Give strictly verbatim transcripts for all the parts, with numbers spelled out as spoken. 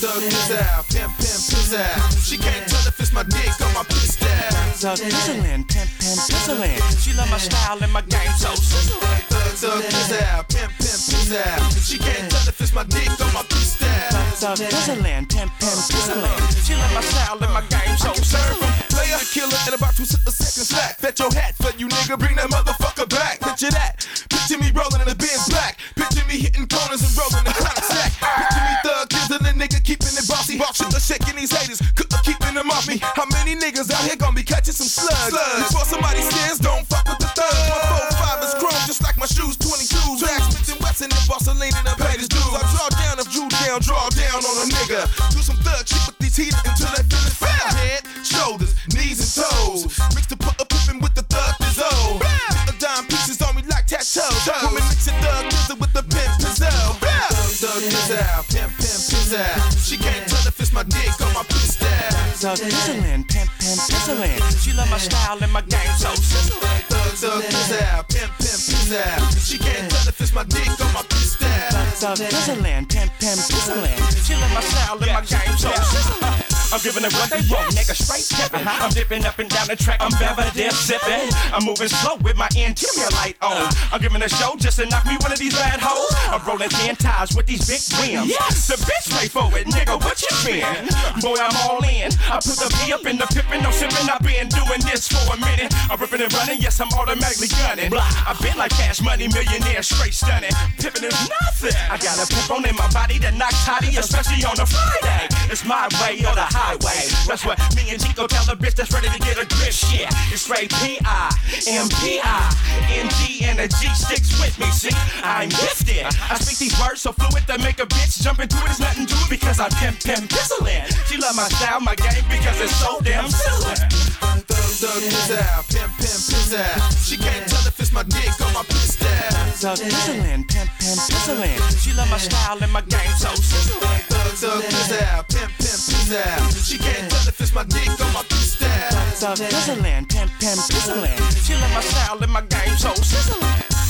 thug is out, pimp, pimp is out. She can't tell if it's my dick or my piss down. Thug Pizzlin, pimp, pimp, Pizzlin. She love my style and my game so sizzling. Thug, thug is out, pimp, pimp is out. She can't tell if it's my dick or my piss down. Thug Pizzlin, pimp, pimp, Pizzlin. She love my style and my game so sizzling. Player, killer, in about two seconds flat. Fetch your hat for you, nigga. Bring that motherfucker back. Picture that. Picture me rolling in the Benz black. Picture me hitting corners and rolling the chronic sack. Picture me thug kizzling a nigga, keeping it bossy. Sugar shaking these haters, cook keeping them off me. How many niggas out here gonna be catching some slugs? Before somebody says, don't fuck with the thugs. My four five is chrome, just like my shoes. twenty-twos, Max, Smith and Wesson, and Vaseline and the paid his dues. I draw down, if drew down, draw down on a nigga. Do some thug shit with these heaters until they feel it fat. Head, shoulders, knees and toes. Mix the put a pippin' with the thug pizzo. The dime pieces on me like tattoos. Women mixing thug pizza with the pimp pizzo. Thug is out, pimp pimp is out. She can't tell if it's my dick or my piss down. Thug Pizzlin, pimp, pimp, Pizzlin. She love my style and my game so sizzling. Thug thug is out, pimp pimp is out. She can't tell if it's my dick or my piss down. Thug Pizzlin, pimp, pimp, Pizzlin. She love my style and my game so sizzling. I'm giving it what they want, nigga, straight tipping. Uh-huh. I'm dipping up and down the track, I'm better than sipping. I'm moving slow with my interior light on. I'm giving a show just to knock me one of these bad hoes. I'm rolling ten ties with these big rims. Yes. The bitch pay for it, nigga, what you been? Boy, I'm all in. I put the P up in the pippin', no sippin'. I've been doing this for a minute. I'm ripping and running, yes, I'm automatically gunning. I've been like Cash Money, millionaire, straight stunning. Pippin' is nothing. I got a poop on in my body that knocks hottie, especially on a Friday. It's my way or the highway. That's what me and Chico tell the bitch that's ready to get a grip. Shit, it's straight P I M P I N G and a G sticks with me. See, I'm gifted. I speak these words so fluid that make a bitch jump into it. It's nothing to it because I'm pimp pimp pizzlin'. She love my style, my game because it's so damn sizzling. Thug thug is out, pimp pimp is out. She can't tell if it's my dick or my piss down. Thug Pizzlin, pimp, pimp, Pizzlin. She love my style and my game so sizzling. Thug thug is out, pimp pimp is out. She can't tell if it's my dick or my piss down. Thug Pizzlin, pimp, pimp, Pizzlin. She love my style and my game so sizzling.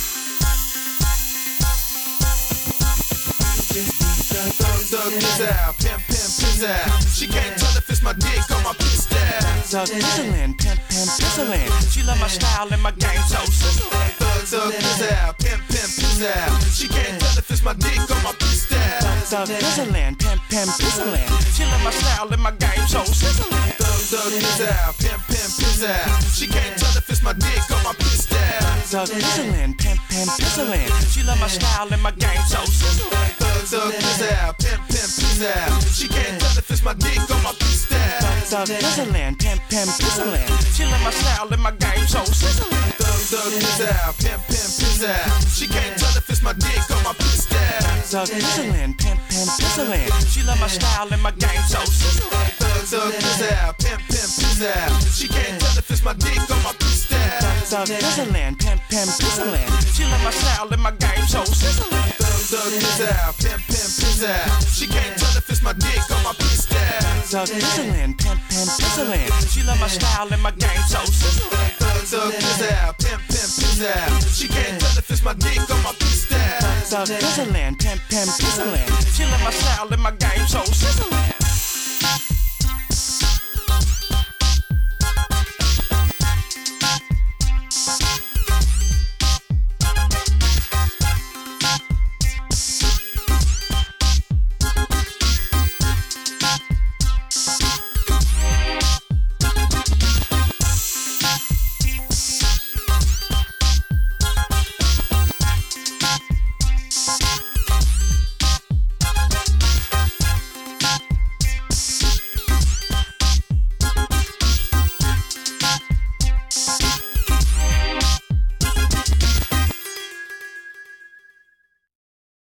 Thug is out, pimp pimp is out. She can't tell if it's my dick or my piss down. Thug Pizzlin, pimp, pimp, Pizzlin. She love my style and my game so sizzling. Thug thug is out, pimp pimp is out. She can't tell if it's my dick or my piss down. Thug Pizzlin, pimp, pimp, Pizzlin. She love my style and my game so sizzling. Thug thug is out, pimp pimp is out. She can't tell if it's my dick or my piss down. Thug Pizzlin, pimp, pimp, Pizzlin. She love my style and my game so sizzling. Thug thug is out, pimp pimp is out. She can't tell if it's my dick or my piss down. Thug Pizzlin, pimp, pimp, Pizzlin. She love my style and my game so sizzling. Thug thug is out, pimp pimp is out. She can't tell if it's my dick or my piss down. Thug Pizzlin, pimp, pimp, Pizzlin. She love my style and my game so sizzling. Thug thug is out, pimp pimp is out. She can't tell if it's my dick or my piss down. Thug Pizzlin, pimp, pimp, Pizzlin. She love my style and my game so sizzling. Thug thug is out, pimp pimp is out. She can't tell if it's my dick or my piss down. Thug Pizzlin, pimp, pimp, Pizzlin. She love my style and my game so sizzling. Thug thug is out, pimp pimp is out. She can't tell if it's my dick or my piss down. Thug Pizzlin, pimp, pimp, Pizzlin. She love my style and my game so sizzling.